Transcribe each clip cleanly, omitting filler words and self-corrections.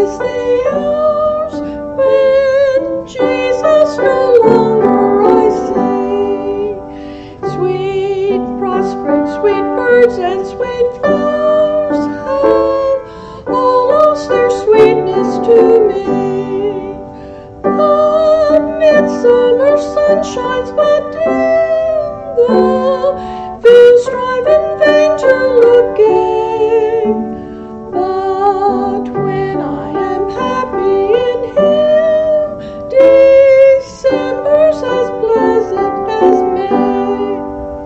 is the hours when Jesus no longer I see. Sweet prospect, sweet birds, and sweet flowers have all lost their sweetness to me. The midsummer sun shines but dim, the fields strive in vain to look gay. But when I am happy in Him, December's as pleasant as May.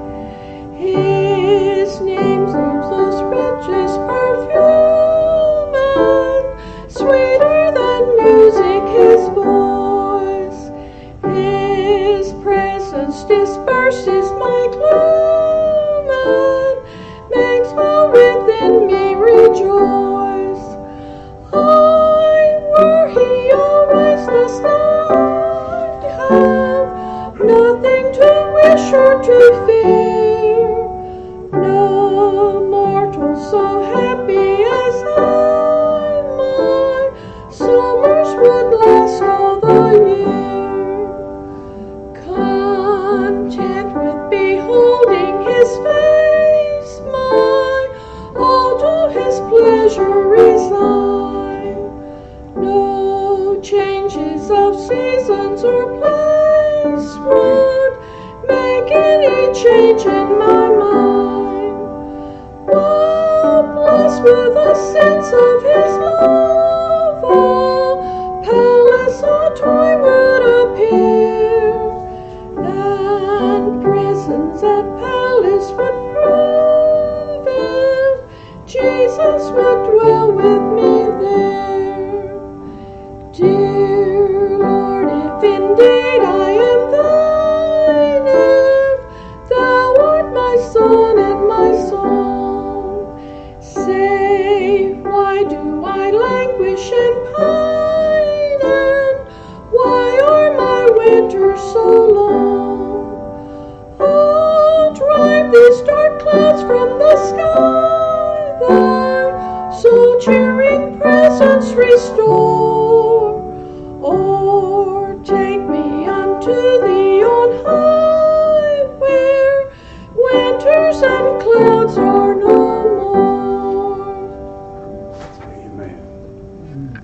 His name seems the richest perfume, and sweeter than music His voice. His presence disperses my gloom and makes all within me rejoice. I were He always this night, have nothing to wish or to fear. No mortal so happy as I, my summers would last all the year. Content with beholding His face, my all to His pleasure resign. No changes of seasons or place would make any change in my mind. While blessed with a sense of His love, a palace or toy would appear, and prisons at palace would prove if Jesus would dwell with me there. Dear Lord, if indeed I am Thine, if Thou art my sun and my song, say, why do I languish and pine, and why are my winters so long? Oh, drive these dark clouds from the sky, Thy soul cheering presence restore, or take me unto Thee on high, where winters and clouds are no more. Amen.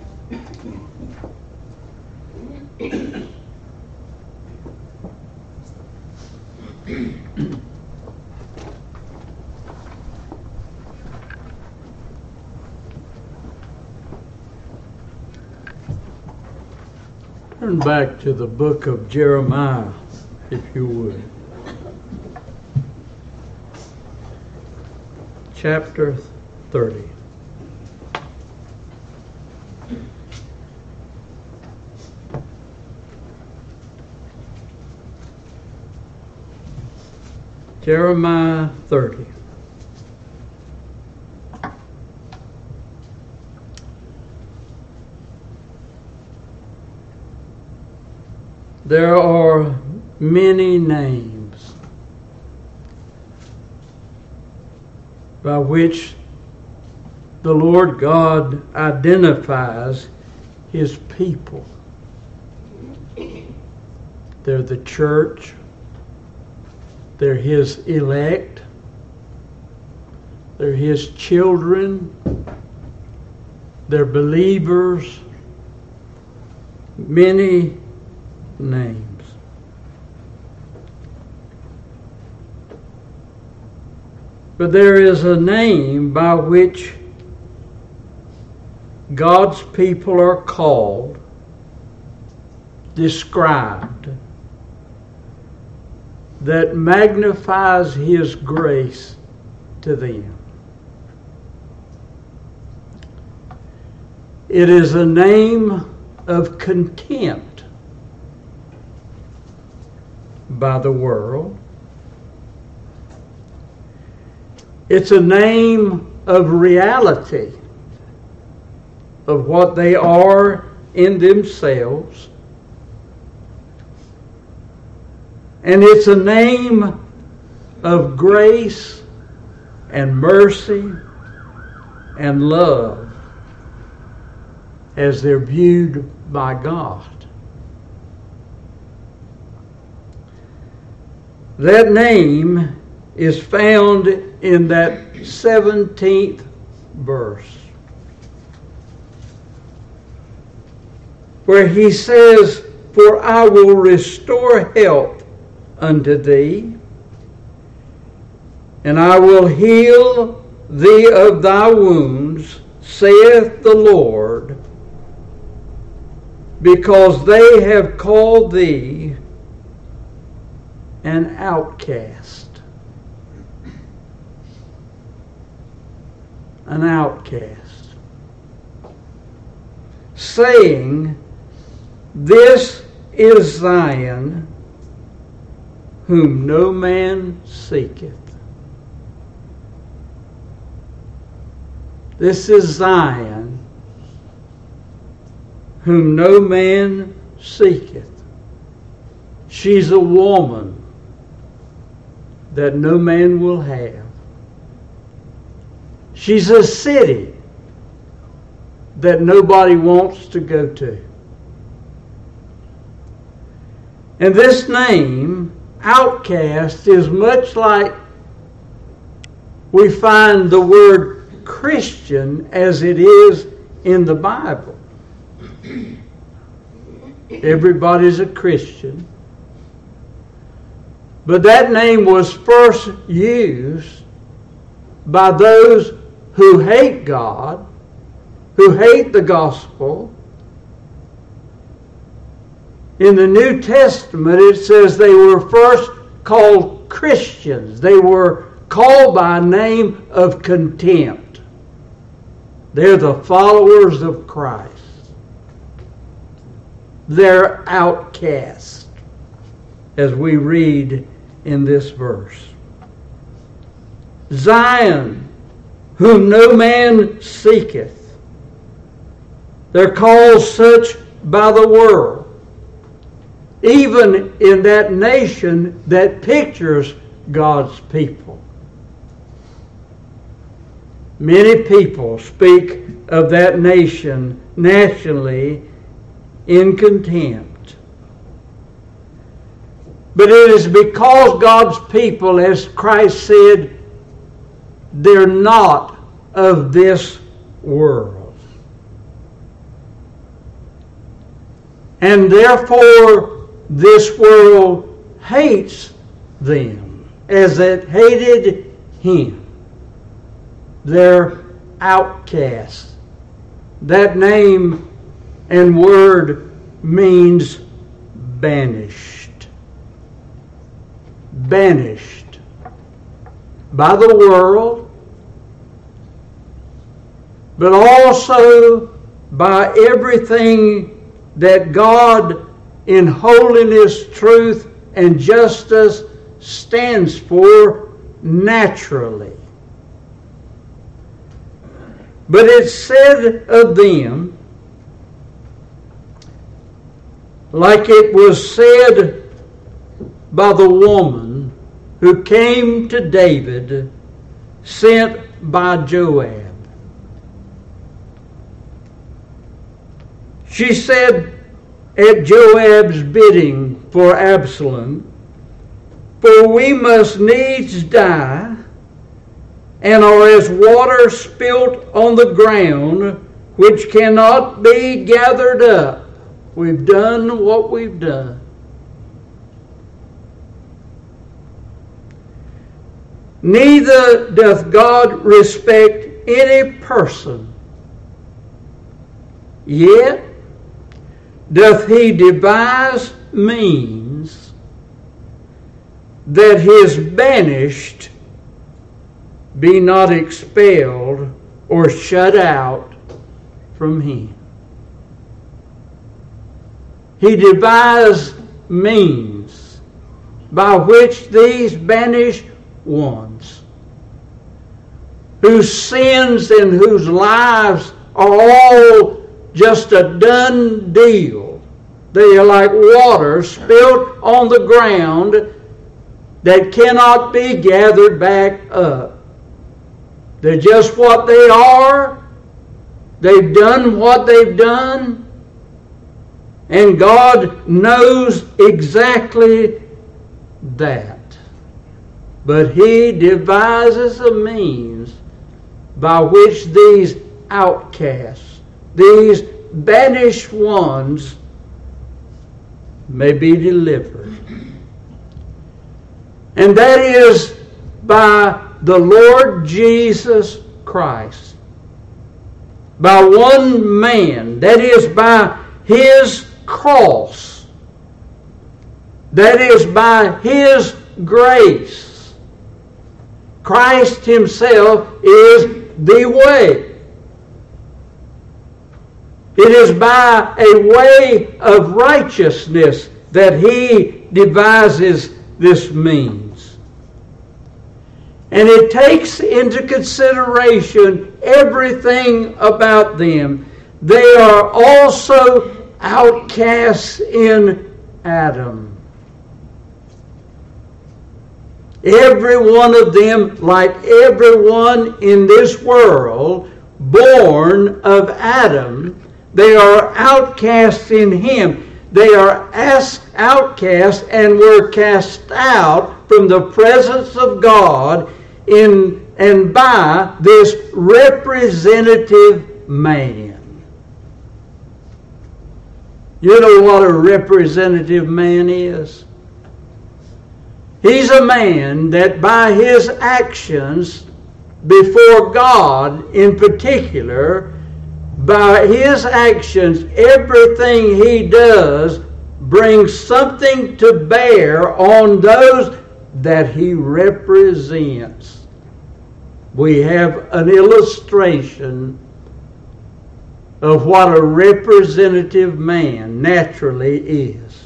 Turn back to the book of Jeremiah, if you would. Chapter 30. Jeremiah 30. There are many names by which the Lord God identifies His people. They're the church. They're His elect. They're His children. They're believers. Many names. But there is a name by which God's people are called, described, that magnifies His grace to them. It is a name of contempt by the world. It's a name of reality of what they are in themselves. And it's a name of grace and mercy and love as they're viewed by God. That name is found in that 17th verse, where he says, "For I will restore health unto thee, and I will heal thee of thy wounds, saith the Lord, because they have called thee an outcast." An outcast. Saying, "This is Zion, whom no man seeketh." This is Zion, whom no man seeketh. She's a woman that no man will have. She's a city that nobody wants to go to. And this name, outcast, is much like we find the word Christian as it is in the Bible. Everybody's a Christian. But that name was first used by those who hate God, who hate the gospel. In the New Testament, it says they were first called Christians. They were called by a name of contempt. They're the followers of Christ. They're outcasts, as we read in this verse. Zion, whom no man seeketh. They're called such by the world. Even in that nation that pictures God's people. Many people speak of that nation nationally in contempt. But it is because God's people, as Christ said, they're not of this world. And therefore, this world hates them as it hated him. They're outcasts. That name and word means banished. Banished by the world, but also by everything that God in holiness, truth, and justice stands for naturally. But it's said of them, like it was said by the woman who came to David, sent by Joab. She said at Joab's bidding for Absalom, "For we must needs die, and are as water spilt on the ground, which cannot be gathered up." We've done what we've done. Neither doth God respect any person, yet doth he devise means that his banished be not expelled or shut out from him. He devised means by which these banished ones, whose sins and whose lives are all just a done deal. They are like water spilt on the ground that cannot be gathered back up. They're just what they are. They've done what they've done, and God knows exactly that. But He devises a means by which these outcasts, these banished ones, may be delivered. And that is by the Lord Jesus Christ. By one man, that is by His cross, that is by His grace. Christ Himself is the way. It is by a way of righteousness that He devises this means. And it takes into consideration everything about them. They are also outcasts in Adam. Every one of them, like everyone in this world, born of Adam, they are outcasts in him. They are outcasts and were cast out from the presence of God and by this representative man. You know what a representative man is? He's a man that by his actions before God in particular, by his actions, everything he does brings something to bear on those that he represents. We have an illustration of what a representative man naturally is.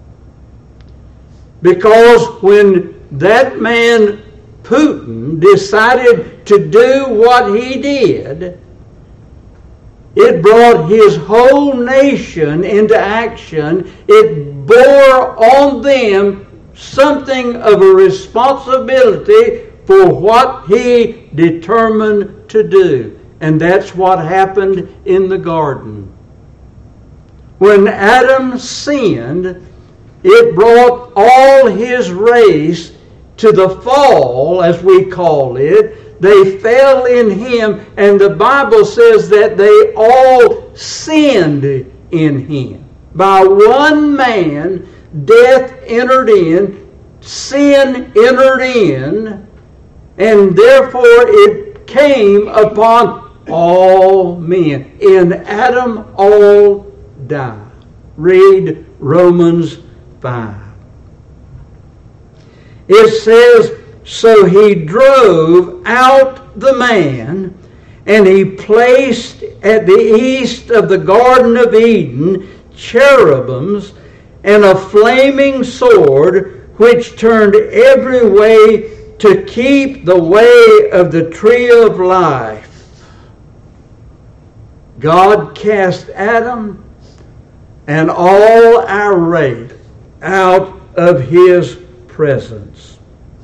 Because when that man, Putin, decided to do what he did, it brought his whole nation into action. It bore on them something of a responsibility for what he determined to do. And that's what happened in the garden. When Adam sinned, it brought all his race to the fall, as we call it. They fell in him, and the Bible says that they all sinned in him. By one man, death entered in, sin entered in, and therefore it came upon all men. In Adam all die. Read Romans 5. It says, so he drove out the man, and he placed at the east of the Garden of Eden cherubims and a flaming sword, which turned every way to keep the way of the tree of life. God cast Adam and all our race out of his presence.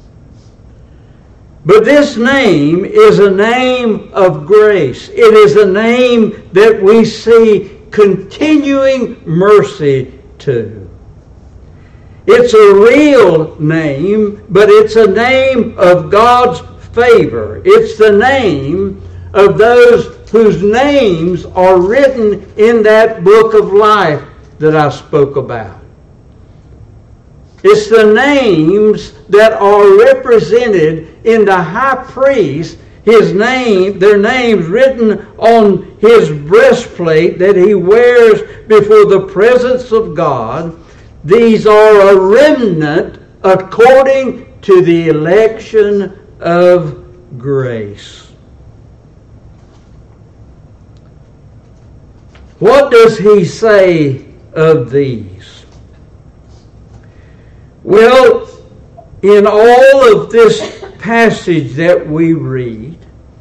But this name is a name of grace. It is a name that we see continuing mercy to. It's a real name, but it's a name of God's favor. It's the name of those whose names are written in that book of life that I spoke about. It's the names that are represented in the high priest, his name, their names written on his breastplate that he wears before the presence of God. These are a remnant according to the election of grace. What does he say of these? Well, in all of this passage that we read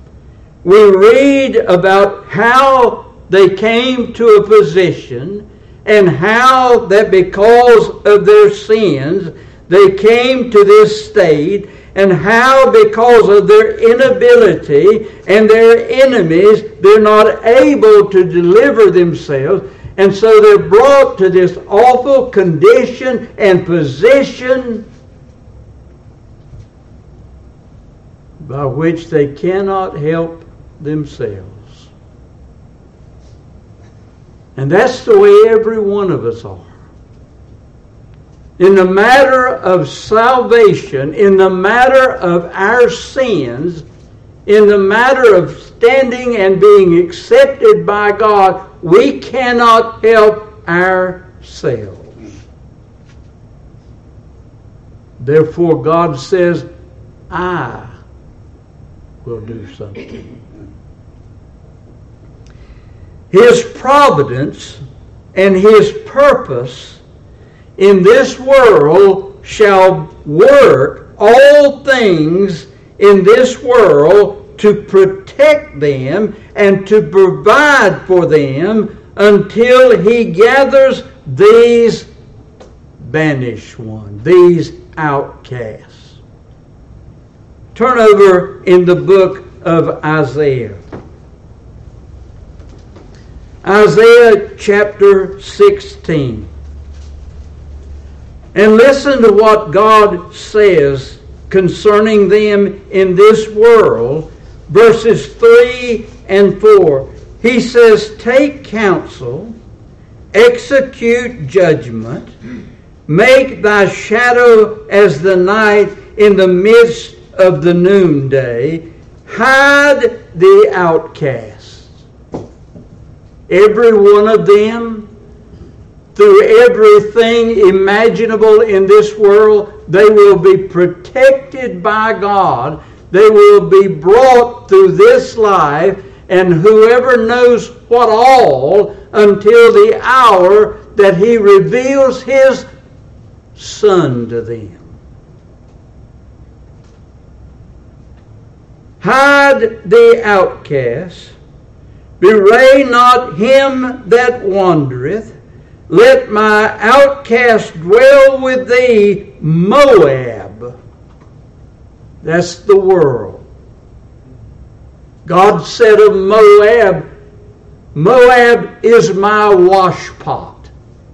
about how they came to a position and how that because of their sins they came to this state, and how because of their inability and their enemies, they're not able to deliver themselves. And so they're brought to this awful condition and position by which they cannot help themselves. And that's the way every one of us are. In the matter of salvation, in the matter of our sins, in the matter of standing and being accepted by God, we cannot help ourselves. Therefore, God says, I will do something. His providence and His purpose in this world shall work all things in this world to protect them and to provide for them until He gathers these banished ones, these outcasts. Turn over in the book of Isaiah. Isaiah chapter 16. And listen to what God says concerning them in this world, verses 3 and 4. He says, take counsel, execute judgment, make thy shadow as the night in the midst of the noonday, hide the outcasts. Every one of them, through everything imaginable in this world, they will be protected by God. They will be brought through this life, and whoever knows what all, until the hour that He reveals His Son to them. Hide the outcast, bewray not him that wandereth. Let my outcast dwell with thee, Moab. That's the world. God said of Moab, Moab is my washpot.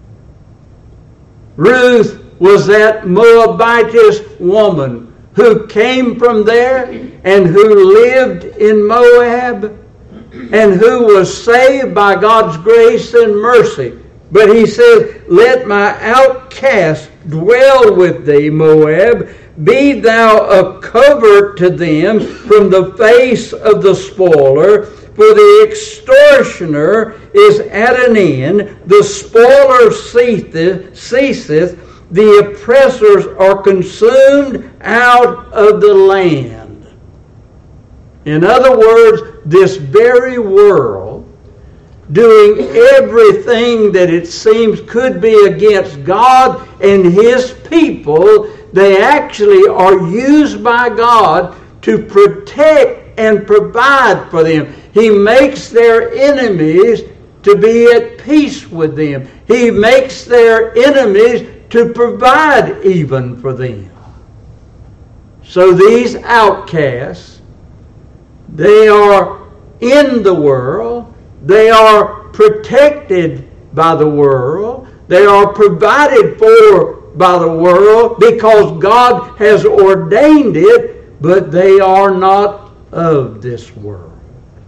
Ruth was that Moabitess woman who came from there and who lived in Moab and who was saved by God's grace and mercy. But He says, let my outcast dwell with thee, Moab. Be thou a covert to them from the face of the spoiler. For the extortioner is at an end. The spoiler ceaseth. The oppressors are consumed out of the land. In other words, this very world, doing everything that it seems could be against God and His people, they actually are used by God to protect and provide for them. He makes their enemies to be at peace with them. He makes their enemies to provide even for them. So these outcasts, they are in the world. They are protected by the world. They are provided for by the world because God has ordained it, but they are not of this world.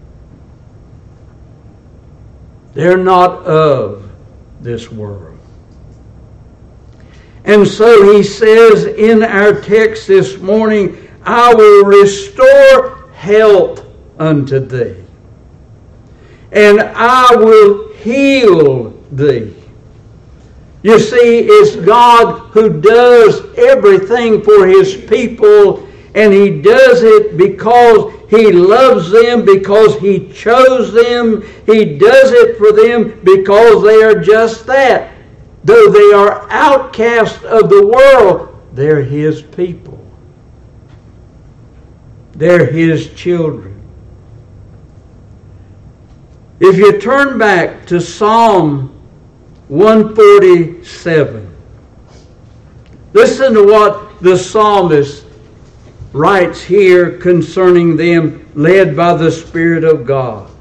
They're not of this world. And so He says in our text this morning, I will restore health unto thee, and I will heal thee. You see, it's God who does everything for His people, and He does it because He loves them, because He chose them. He does it for them because they are just that. Though they are outcasts of the world, they're His people. They're His children. If you turn back to Psalm 147, listen to what the psalmist writes here concerning them, led by the Spirit of God.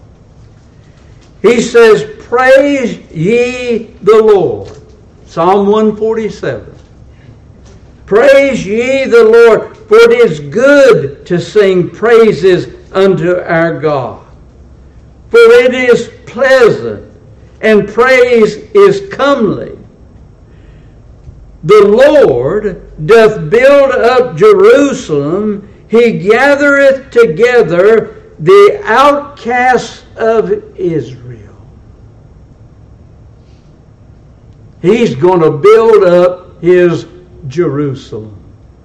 He says, "Praise ye the Lord." Psalm 147. "Praise ye the Lord, for it is good to sing praises unto our God. For it is pleasant, and praise is comely. The Lord doth build up Jerusalem, he gathereth together the outcasts of Israel." He's going to build up his Jerusalem,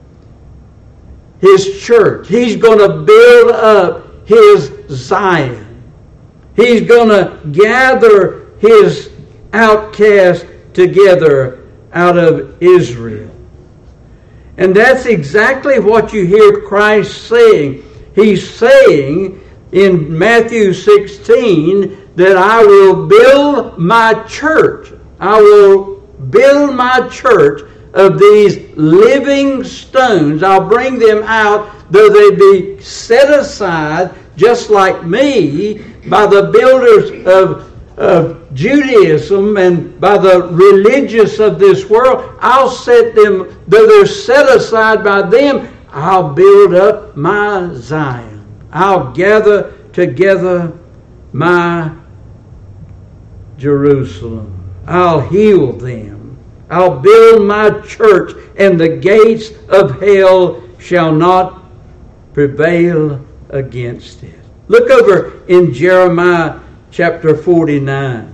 his church. He's going to build up his Zion. He's going to gather his outcasts together out of Israel. And that's exactly what you hear Christ saying. He's saying in Matthew 16 that I will build my church. I will build my church of these living stones. I'll bring them out, though they be set aside, just like me, by the builders of Judaism and by the religious of this world. I'll set them, though they're set aside by them, I'll build up my Zion. I'll gather together my Jerusalem. I'll heal them. I'll build my church, and the gates of hell shall not prevail against it. Look over in Jeremiah chapter 49.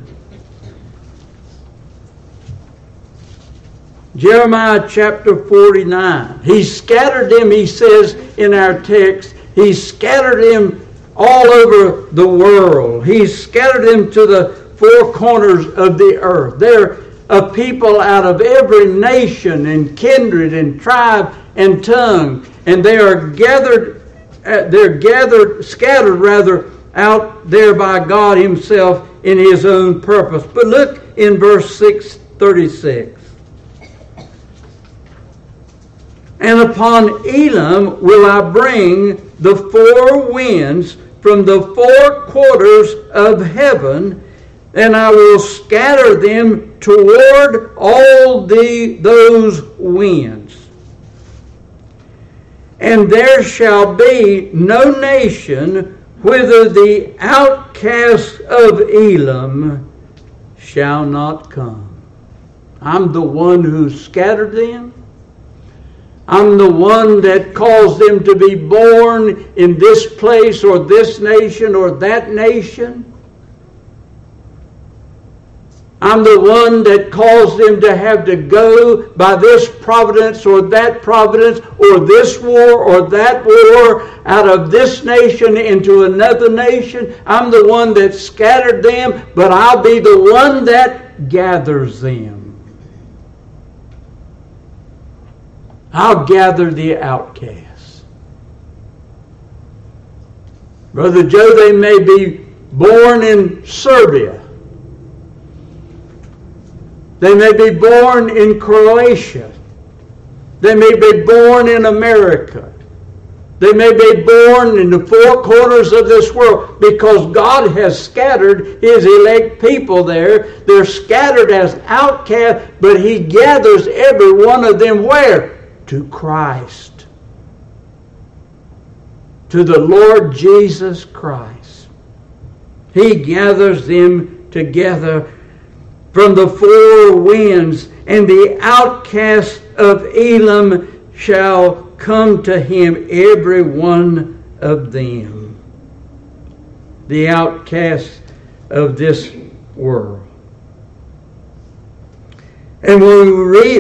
Jeremiah chapter 49. He scattered them, he says in our text, he scattered them all over the world. He scattered them to the four corners of the earth. They're a people out of every nation and kindred and tribe and tongue. And they are scattered out there by God himself in his own purpose. But look in verse 636. "And upon Elam will I bring the four winds from the four quarters of heaven, and I will scatter them toward all those winds. And there shall be no nation whither the outcasts of Elam shall not come." I'm the one who scattered them. I'm the one that caused them to be born in this place or this nation or that nation. I'm the one that caused them to have to go by this providence or that providence or this war or that war out of this nation into another nation. I'm the one that scattered them, but I'll be the one that gathers them. I'll gather the outcasts. Brother Joe, they may be born in Serbia. They may be born in Croatia. They may be born in America. They may be born in the four corners of this world because God has scattered his elect people there. They're scattered as outcasts, but he gathers every one of them where? To Christ. To the Lord Jesus Christ. He gathers them together from the four winds, and the outcasts of Elam shall come to him, every one of them. The outcasts of this world. And when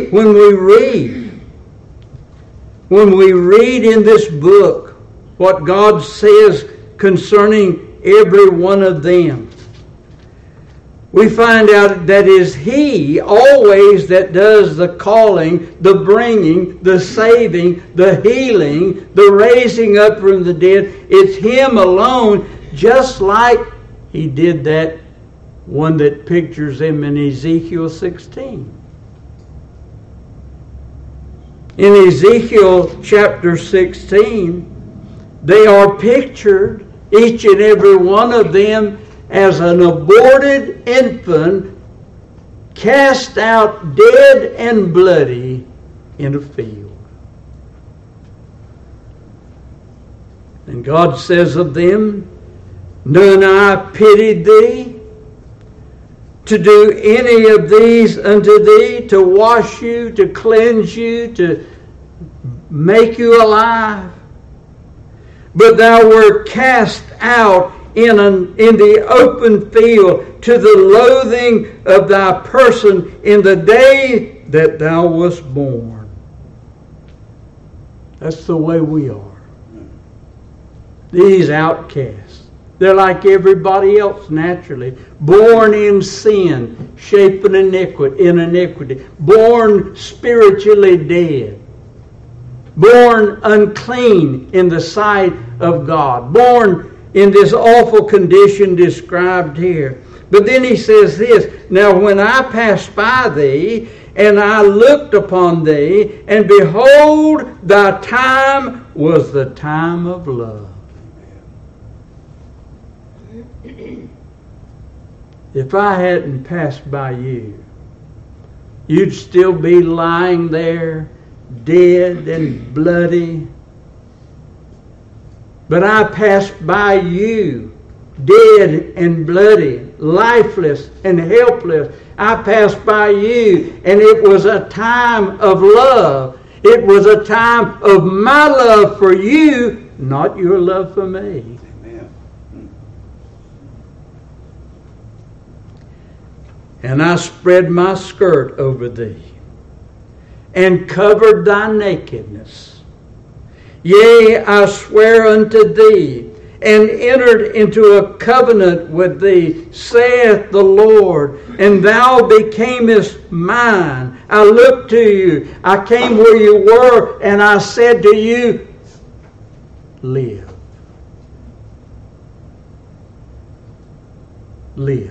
we read in this book what God says concerning every one of them, we find out that is he always that does the calling, the bringing, the saving, the healing, the raising up from the dead. It's him alone, just like he did that one that pictures him in Ezekiel 16. In Ezekiel chapter 16, they are pictured, each and every one of them, as an aborted infant cast out dead and bloody in a field. And God says of them, "None I pitied thee, to do any of these unto thee, to wash you, to cleanse you, to make you alive. But thou wert cast out in the open field to the loathing of thy person in the day that thou wast born." That's the way we are. These outcasts. They're like everybody else naturally. Born in sin, shapen in iniquity. Born spiritually dead. Born unclean in the sight of God. Born in this awful condition described here. But then he says this, "Now when I passed by thee, and I looked upon thee, and behold, thy time was the time of love." If I hadn't passed by you, you'd still be lying there, dead and bloody. But I passed by you, dead and bloody, lifeless and helpless. I passed by you, and it was a time of love. It was a time of my love for you, not your love for me. And I spread my skirt over thee, and covered thy nakedness. Yea, I swear unto thee, and entered into a covenant with thee, saith the Lord, and thou becamest mine. I looked to you, I came where you were, and I said to you, live. Live.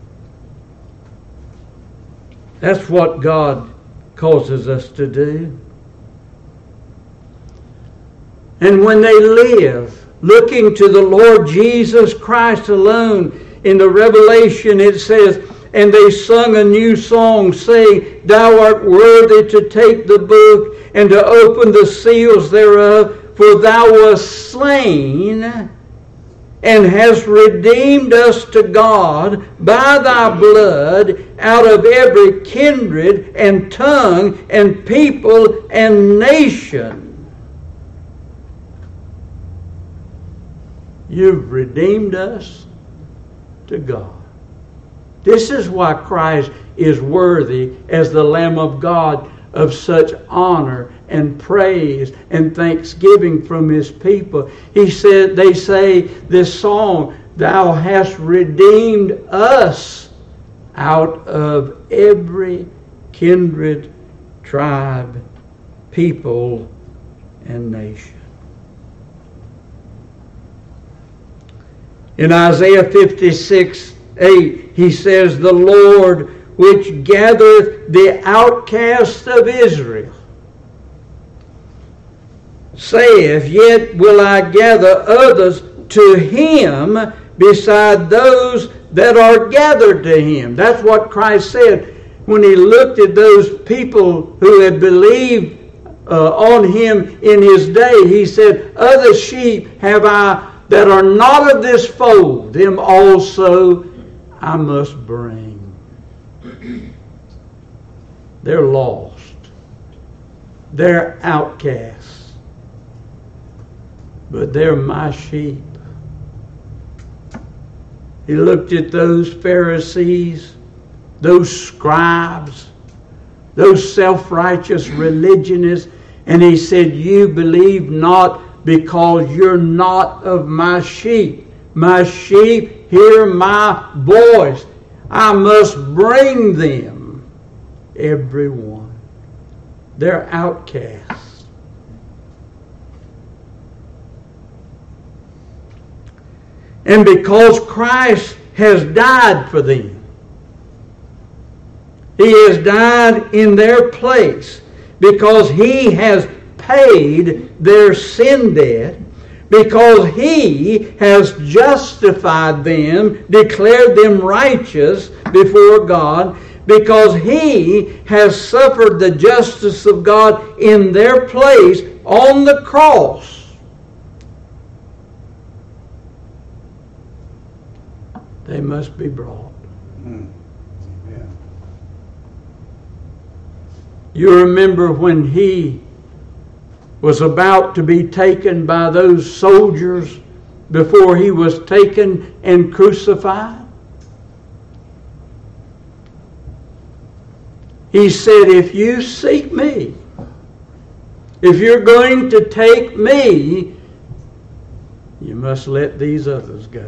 That's what God causes us to do. And when they live, looking to the Lord Jesus Christ alone, in the Revelation it says, "And they sung a new song, saying, Thou art worthy to take the book and to open the seals thereof, for thou wast slain and hast redeemed us to God by thy blood out of every kindred and tongue and people and nation." You've redeemed us to God. This is why Christ is worthy as the Lamb of God of such honor and praise and thanksgiving from His people. He said, they say this song, "Thou hast redeemed us out of every kindred, tribe, people, and nation." In Isaiah 56:8, he says, "The Lord which gathereth the outcasts of Israel saith, Yet will I gather others to him beside those that are gathered to him." That's what Christ said when He looked at those people who had believed on Him in His day. He said, "Other sheep have I that are not of this fold, them also I must bring." They're lost. They're outcasts. But they're my sheep. He looked at those Pharisees, those scribes, those self-righteous religionists, and He said, "You believe not because you're not of my sheep. My sheep hear my voice. I must bring them, every one." They're outcasts. And because Christ has died for them, He has died in their place. because He has paid their sin debt, because He has justified them, declared them righteous before God, because He has suffered the justice of God in their place on the cross. They must be brought. Yeah. You remember when He was about to be taken by those soldiers before He was taken and crucified? He said, if you seek me, if you're going to take me, you must let these others go.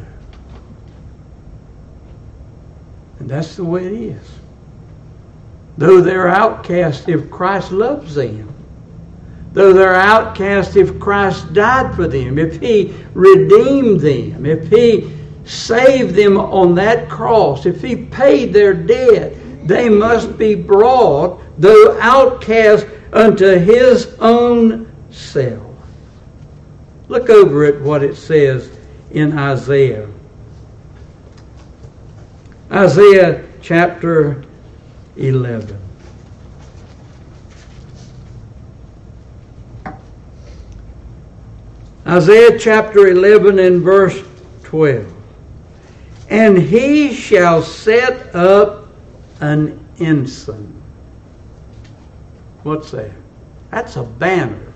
And that's the way it is. Though they're outcast, if Christ loves them, though they're outcast, if Christ died for them, if He redeemed them, if He saved them on that cross, if He paid their debt, they must be brought, though outcast, unto His own self. Look over at what it says in Isaiah. Isaiah chapter 11. Isaiah chapter 11 and verse 12. And He shall set up an ensign. What's that? That's a banner.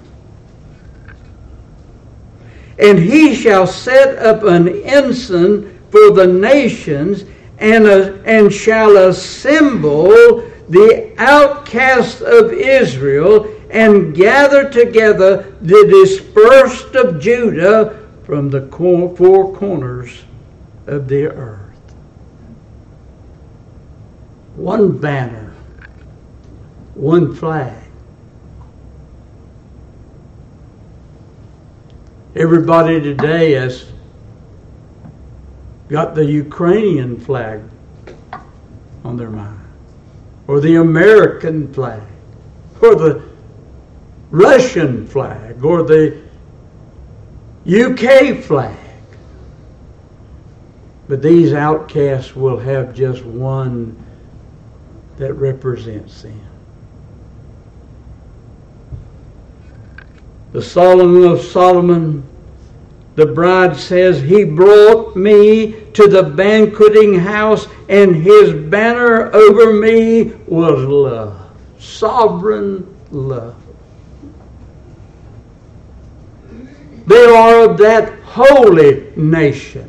And He shall set up an ensign for the nations, and shall assemble the outcasts of Israel, and gather together the dispersed of Judah from the four corners of the earth. One banner, one flag. Everybody today has got the Ukrainian flag on their mind, or the American flag, or the Russian flag, or the UK flag. But these outcasts will have just one that represents them. The Song of Solomon, the bride says, He brought me to the banqueting house, and His banner over me was love. Sovereign love. They are of that holy nation.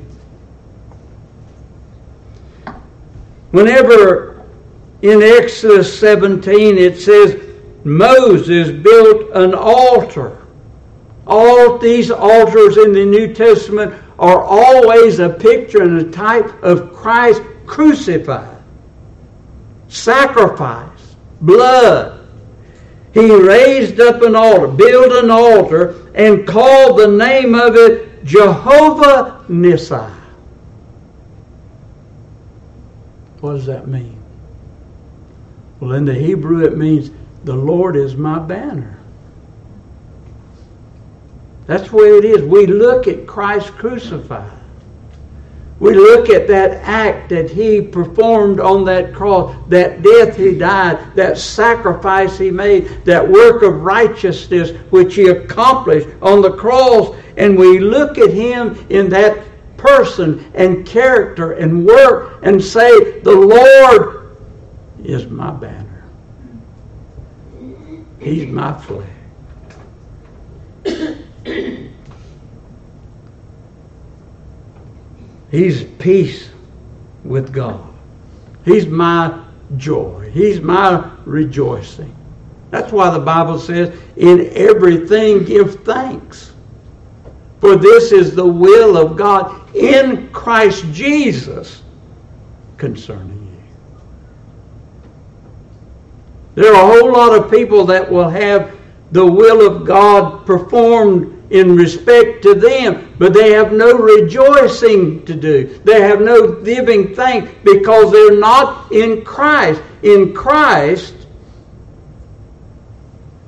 Whenever in Exodus 17 it says Moses built an altar. All these altars in the New Testament are always a picture and a type of Christ crucified, sacrifice, blood. He raised up an altar, built an altar, and called the name of it Jehovah Nissi. What does that mean? Well, in the Hebrew it means the Lord is my banner. That's the way it is. We look at Christ crucified. We look at that act that He performed on that cross, that death He died, that sacrifice He made, that work of righteousness which He accomplished on the cross, and we look at Him in that person and character and work and say, the Lord is my banner. He's my flag. He's peace with God. He's my joy. He's my rejoicing. That's why the Bible says, in everything give thanks. For this is the will of God in Christ Jesus concerning you. There are a whole lot of people that will have the will of God performed in respect to them, but they have no rejoicing to do. They have no giving thanks because they're not in Christ. In Christ,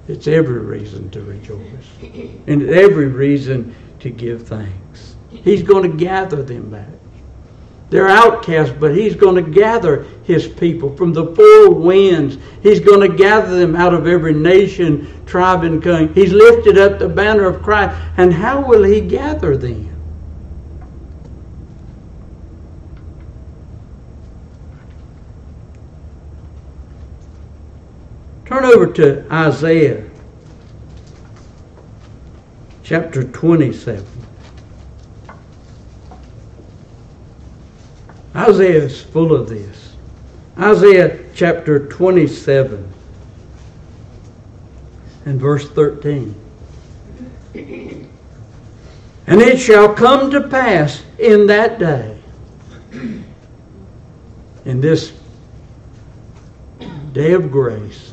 It's every reason to rejoice. And every reason to give thanks. He's going to gather them back. They're outcasts, but He's going to gather His people from the four winds. He's going to gather them out of every nation, tribe, and tongue. He's lifted up the banner of Christ. And how will He gather them? Turn over to Isaiah chapter 27. Isaiah is full of this. Isaiah chapter 27 and verse 13. And it shall come to pass in that day, in this day of grace,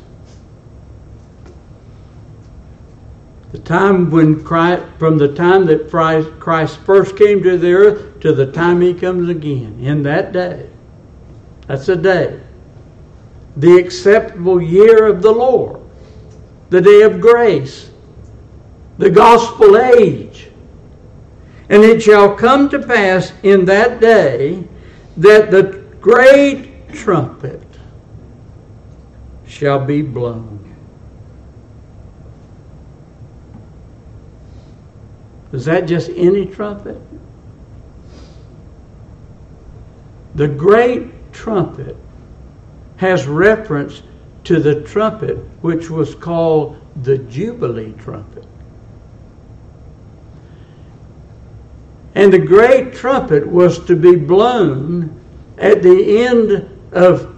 the time when Christ, from the time that Christ first came to the earth to the time He comes again, in that day. That's a day. The acceptable year of the Lord. The day of grace. The gospel age. And it shall come to pass in that day that the great trumpet shall be blown. Is that just any trumpet? The great trumpet has reference to the trumpet which was called the Jubilee trumpet. And the great trumpet was to be blown at the end of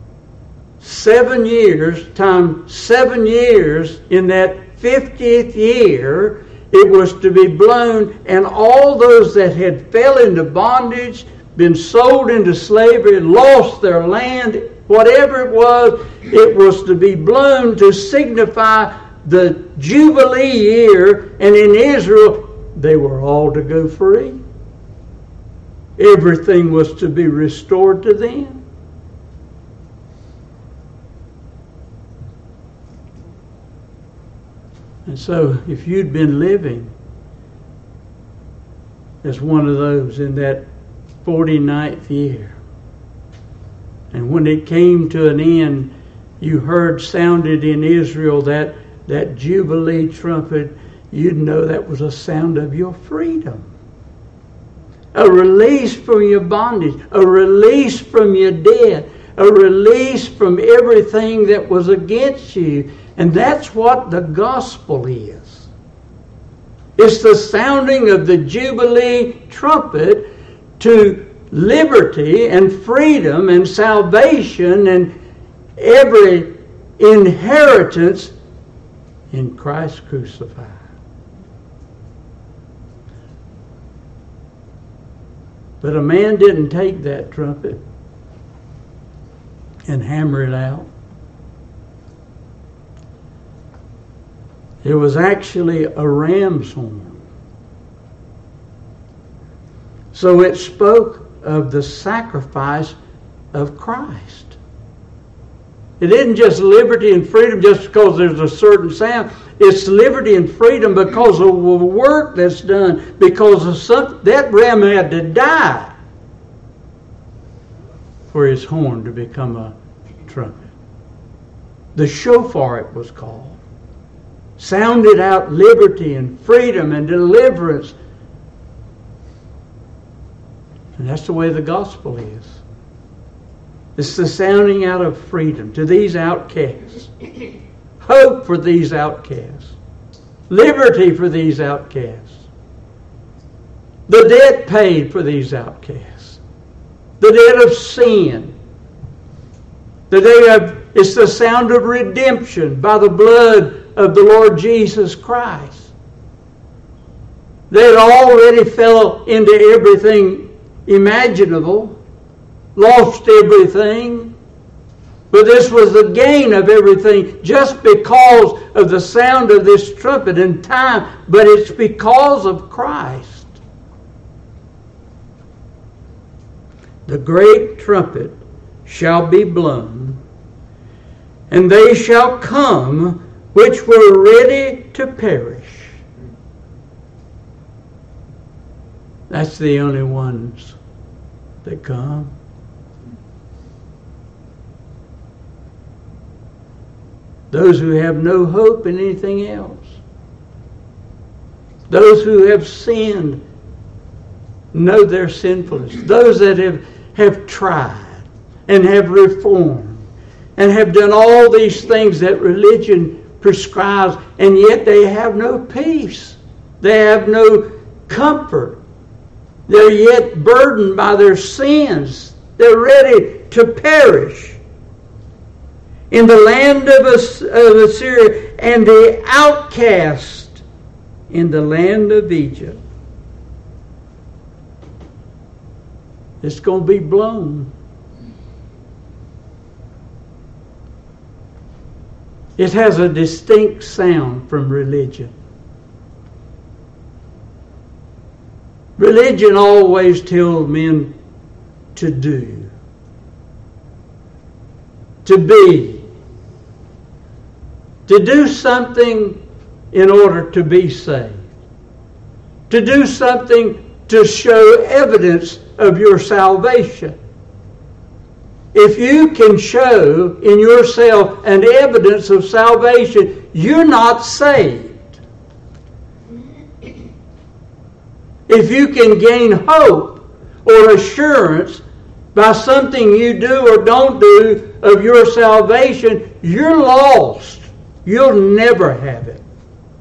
7 years, times 7 years, in that 50th year. It was to be blown, and all those that had fell into bondage, been sold into slavery, lost their land, whatever it was to be blown to signify the Jubilee year. And in Israel, they were all to go free. Everything was to be restored to them. And so, if you'd been living as one of those in that 49th year, and when it came to an end, you heard sounded in Israel that Jubilee trumpet, you'd know that was a sound of your freedom. A release from your bondage, a release from your debt, a release from everything that was against you. And that's what the gospel is. It's the sounding of the Jubilee trumpet to liberty and freedom and salvation and every inheritance in Christ crucified. But a man didn't take that trumpet and hammer it out. It was actually a ram's horn. So it spoke of the sacrifice of Christ. It isn't just liberty and freedom just because there's a certain sound. It's liberty and freedom because of the work that's done. Because of that ram had to die for his horn to become a trumpet. The shofar, it was called, sounded out liberty and freedom and deliverance. And that's the way the gospel is. It's the sounding out of freedom to these outcasts. Hope for these outcasts. Liberty for these outcasts. The debt paid for these outcasts. The debt of sin. It's the sound of redemption by the blood of the Lord Jesus Christ. They had already fell into everything imaginable, lost everything, but this was the gain of everything just because of the sound of this trumpet in time, but it's because of Christ. The great trumpet shall be blown, and they shall come which were ready to perish. That's the only ones that come. Those who have no hope in anything else. Those who have sinned know their sinfulness. Those that have tried and have reformed and have done all these things that religion prescribes, and yet they have no peace. They have no comfort. They're yet burdened by their sins. They're ready to perish. In the land of Assyria, and the outcast in the land of Egypt. It's going to be blown. It has a distinct sound from religion. Religion always tells men to do, to be, to do something in order to be saved, to do something to show evidence of your salvation. If you can show in yourself an evidence of salvation, you're not saved. If you can gain hope or assurance by something you do or don't do of your salvation, you're lost. You'll never have it.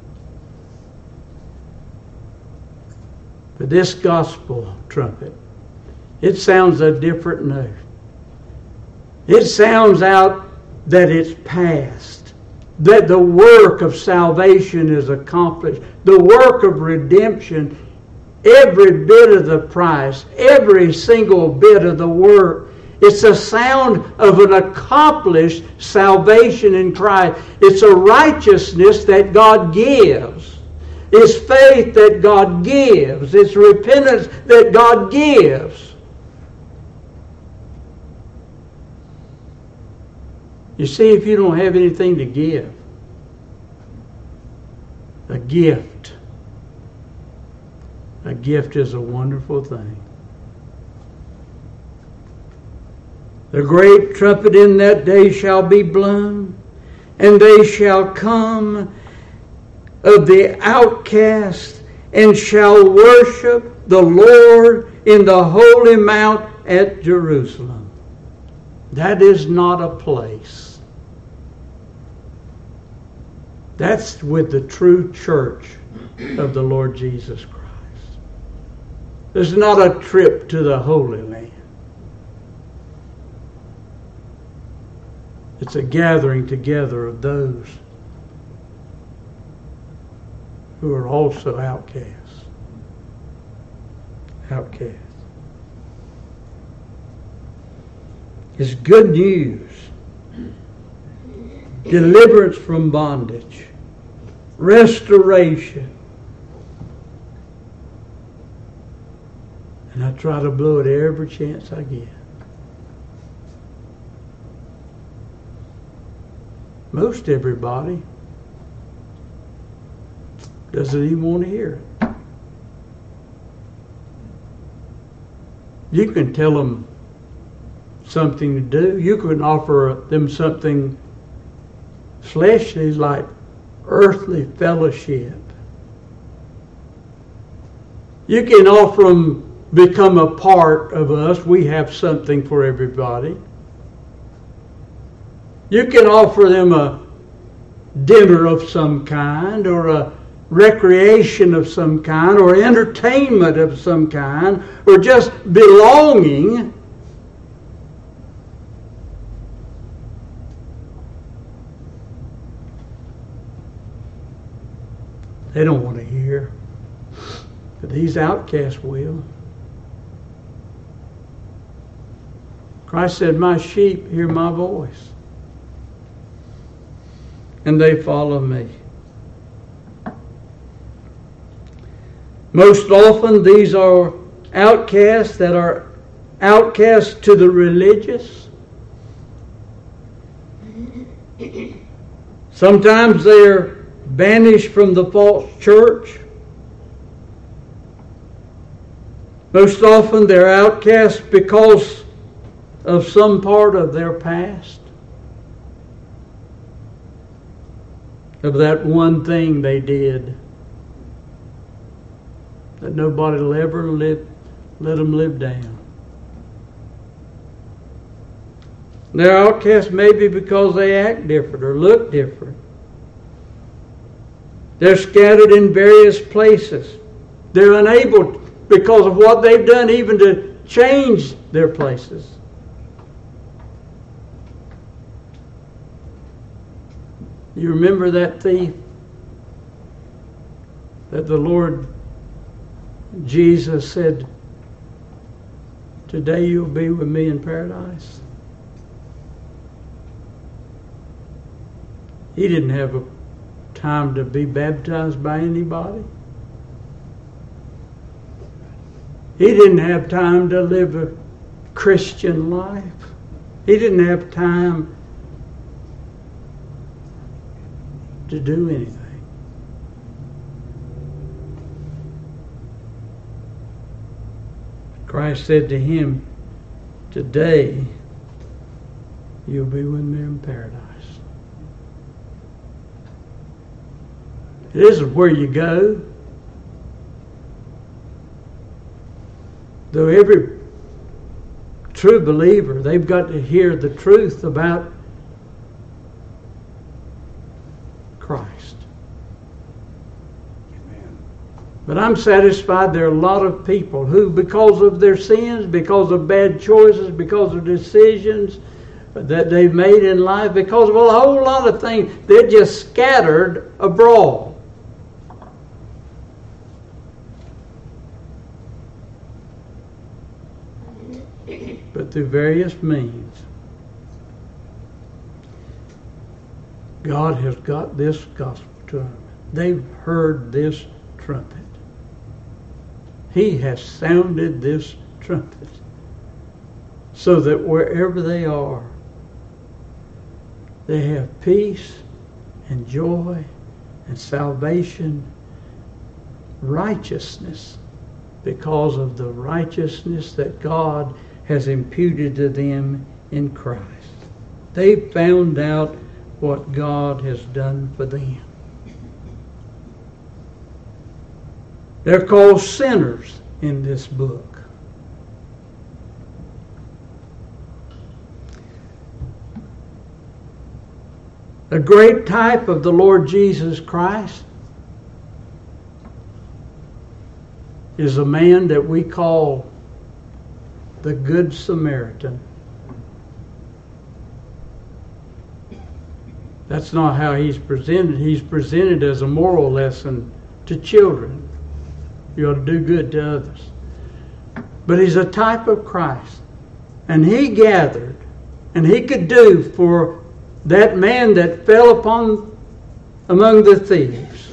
But this gospel trumpet, it sounds a different note. It sounds out that it's past, that the work of salvation is accomplished, the work of redemption, every bit of the price, every single bit of the work. It's a sound of an accomplished salvation in Christ. It's a righteousness that God gives. It's faith that God gives. It's repentance that God gives. You see, if you don't have anything to give, a gift is a wonderful thing. The great trumpet in that day shall be blown, and they shall come of the outcast, and shall worship the Lord in the holy mount at Jerusalem. That is not a place. That's with the true church of the Lord Jesus Christ. It's not a trip to the Holy Land. It's a gathering together of those who are also outcasts. Outcasts. It's good news. Deliverance from bondage. Restoration. And I try to blow it every chance I get. Most everybody doesn't even want to hear it. You can tell them something to do. You can offer them something fleshly like earthly fellowship. You can offer them become a part of us. We have something for everybody. You can offer them a dinner of some kind, or a recreation of some kind, or entertainment of some kind, or just belonging. They don't want to hear. But these outcasts will. Christ said, "My sheep hear my voice, and they follow me." Most often these are outcasts that are outcasts to the religious. Sometimes they're banished from the false church. Most often they're outcast because of some part of their past, of that one thing they did that nobody will ever let them live down. They're outcast maybe because they act different or look different. They're scattered in various places. They're unable, because of what they've done, even to change their places. You remember that thief that the Lord Jesus said, "Today you'll be with me in paradise"? He didn't have a time to be baptized by anybody. He didn't have time to live a Christian life. He didn't have time to do anything. Christ said to him, "Today you'll be with me in paradise." This is where you go. Though every true believer, they've got to hear the truth about Christ. Amen. But I'm satisfied there are a lot of people who, because of their sins, because of bad choices, because of decisions that they've made in life, because of a whole lot of things, they're just scattered abroad. But through various means, God has got this gospel to them. They've heard this trumpet. He has sounded this trumpet so that wherever they are, they have peace and joy and salvation, righteousness, because of the righteousness that God has imputed to them in Christ. They've found out what God has done for them. They're called sinners in this book. A great type of the Lord Jesus Christ is a man that we call the Good Samaritan. That's not how he's presented. He's presented as a moral lesson to children. You ought to do good to others. But he's a type of Christ. And he gathered, and he could do for that man that fell among the thieves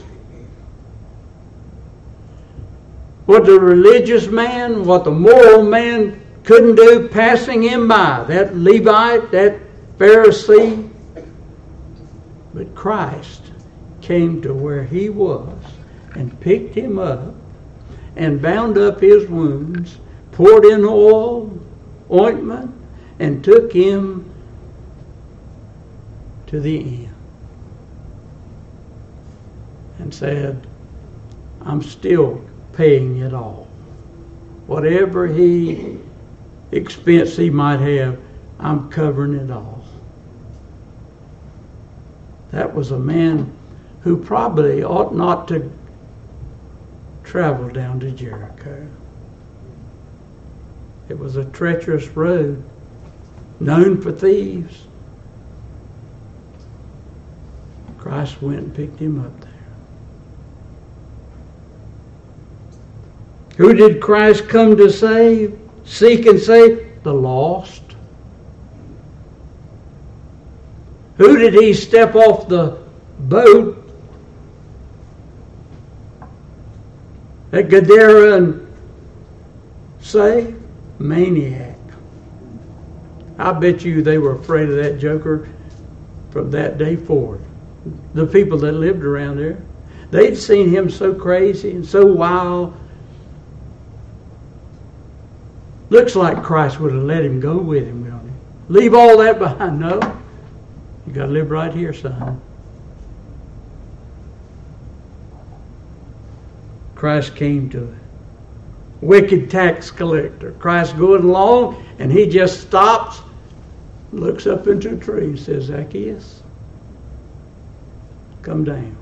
what the religious man, what the moral man couldn't do, passing him by, that Levite, that Pharisee. But Christ came to where he was and picked him up and bound up his wounds, poured in ointment, and took him to the inn and said, "I'm still paying it all. Whatever expense he might have, I'm covering it all." That was a man who probably ought not to travel down to Jericho. It was a treacherous road, known for thieves. Christ went and picked him up there. Who did Christ come to save? Seek and save? The lost. Who did he step off the boat at Gadara and save? Maniac. I bet you they were afraid of that joker from that day forward. the people that lived around there. They'd seen him so crazy and so wild. Looks like Christ would have let him go with him, don't he? Leave all that behind. No. You got to live right here, son. Christ came to a wicked tax collector. Christ going along, and he just stops, looks up into a tree and says, Zacchaeus, come down.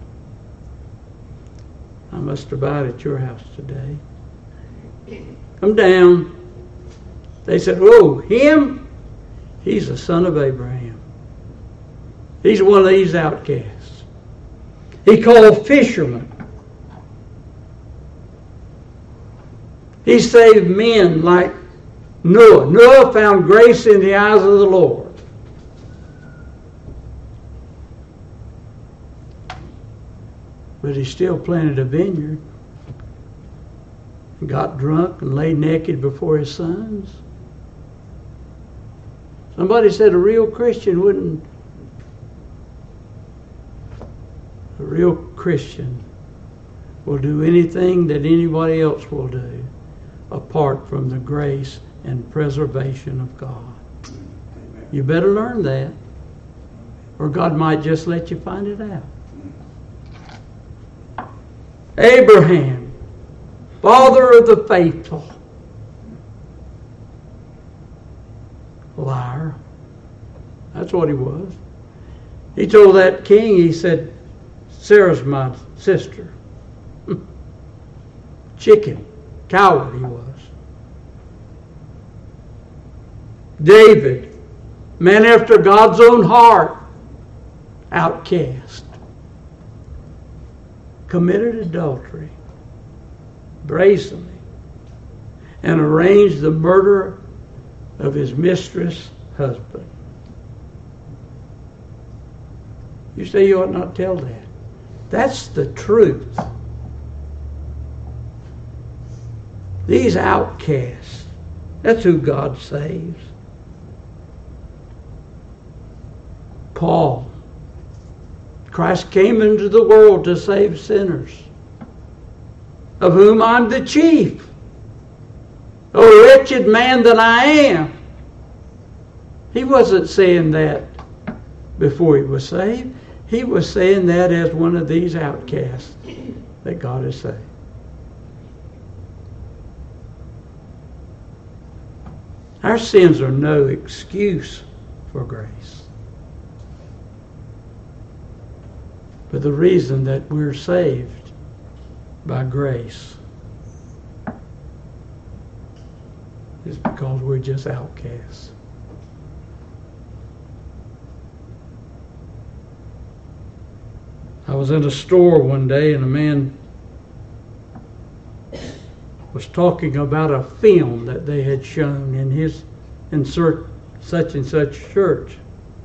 I must abide at your house today. Come down. They said, oh, him? He's the son of Abraham. He's one of these outcasts. He called fishermen. He saved men like Noah. Noah found grace in the eyes of the Lord. But he still planted a vineyard. Got drunk and lay naked before his sons. Somebody said a real Christian will do anything that anybody else will do apart from the grace and preservation of God. Amen. You better learn that, or God might just let you find it out. Abraham, father of the faithful. Liar. That's what he was. He told that king, he said, Sarah's my sister. Chicken. Coward he was. David, man after God's own heart, outcast. Committed adultery brazenly and arranged the murder of his mistress' husband. You say you ought not tell that. That's the truth. These outcasts, that's who God saves. Paul, Christ came into the world to save sinners, of whom I'm the chief. O wretched man that I am. He wasn't saying that before he was saved. He was saying that as one of these outcasts that God has saved. Our sins are no excuse for grace. But the reason that we're saved by grace is because we're just outcasts. I was in a store one day and a man was talking about a film that they had shown in such and such church.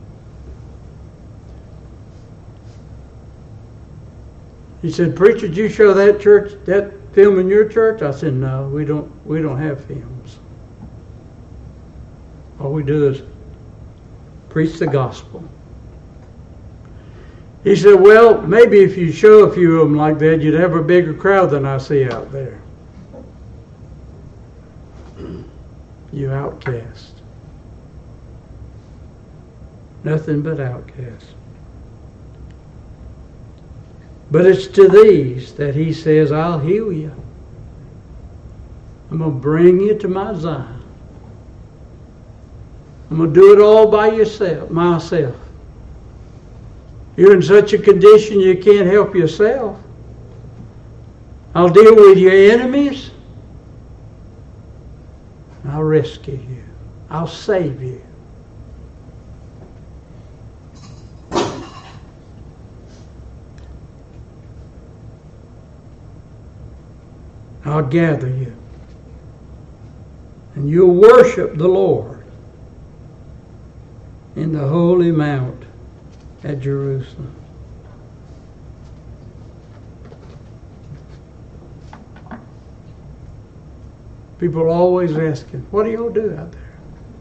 He said, "Preacher, did you show that film in your church?" I said, "No, we don't have films. All we do is preach the gospel." He said, "Well, maybe if you show a few of them like that, you'd have a bigger crowd than I see out there." You outcast. Nothing but outcasts. But it's to these that he says, I'll heal you. I'm going to bring you to my Zion. I'm going to do it all by myself. You're in such a condition you can't help yourself. I'll deal with your enemies. I'll rescue you. I'll save you. I'll gather you. And you'll worship the Lord in the holy mount at Jerusalem. People are always asking, what do y'all do out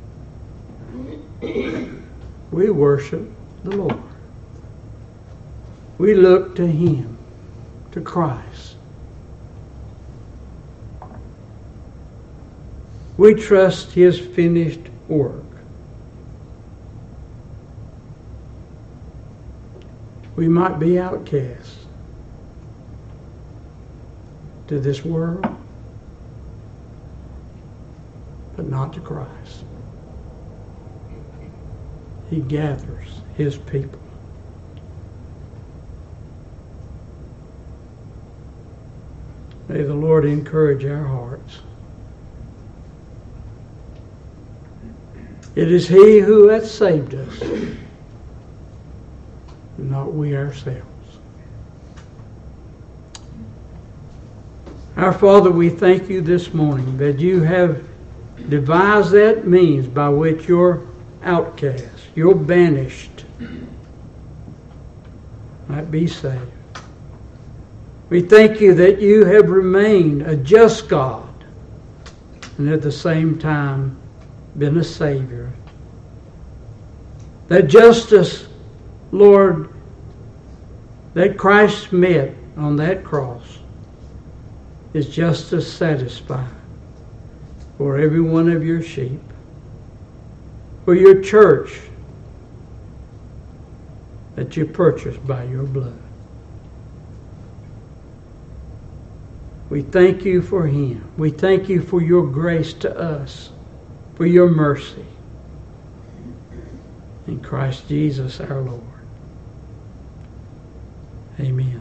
there? We worship the Lord. We look to Him, to Christ. We trust His finished work. We might be outcasts to this world, but not to Christ. He gathers His people. May the Lord encourage our hearts. It is He who hath saved us, not we ourselves. Our Father, we thank You this morning that You have devised that means by which your outcast, your banished, might be saved. We thank You that You have remained a just God and at the same time been a Savior. That justice, Lord, that Christ met on that cross is just as satisfying for every one of Your sheep, for Your church that You purchased by Your blood. We thank You for Him. We thank You for Your grace to us, for Your mercy. In Christ Jesus our Lord. Amen.